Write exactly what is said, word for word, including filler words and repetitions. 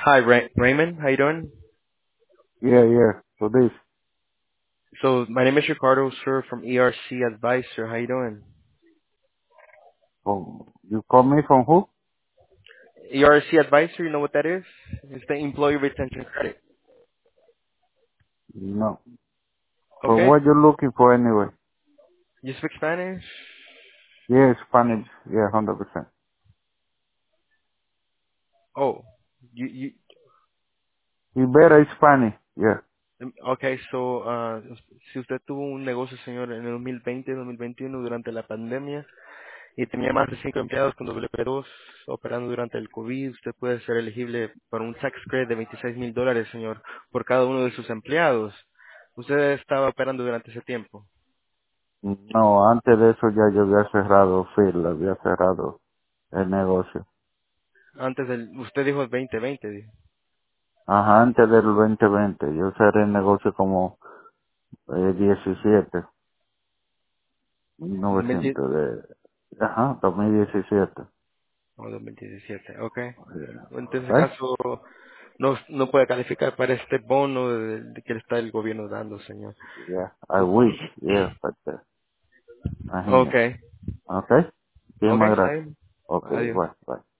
Hi, Ray- Raymond. How you doing? Yeah, yeah. So this, So my name is Ricardo, sir, from E R C Advisor. How you doing? from, you call me from who? E R C Advisor, you know what that is? It's the Employee Retention Credit. No. For Okay? what you looking for anyway? You speak Spanish? Yeah, Spanish. Yeah, hundred percent. Oh, you you. You better Spanish. Yeah. Okay, so ah, si usted tuvo un negocio, señor, en el dos mil veinte, dos mil veintiuno durante la pandemia y tenía más de cinco empleados con W dos operando durante el COVID, usted puede ser elegible para un tax credit de veintiséis mil dólares, señor, por cada uno de sus empleados. Usted estaba operando durante ese tiempo. No, antes de eso ya yo había cerrado Phil, había cerrado el negocio. Antes del, usted dijo el veinte veinte, dijo. Ajá, antes del veinte veinte. Yo cerré el negocio como eh, diecisiete, mil dos mil diez novecientos de, ajá, dos mil diecisiete. o dos mil diecisiete, ok. Yeah. En ese Okay? caso, no, no puede calificar para este bono de, de que le está el gobierno dando, señor. Yeah. I wish. Yeah, but, uh, Ok, imagínate. Okay? ok, Muchísimas está gracias. bien. Okay, Adiós. bye, bye.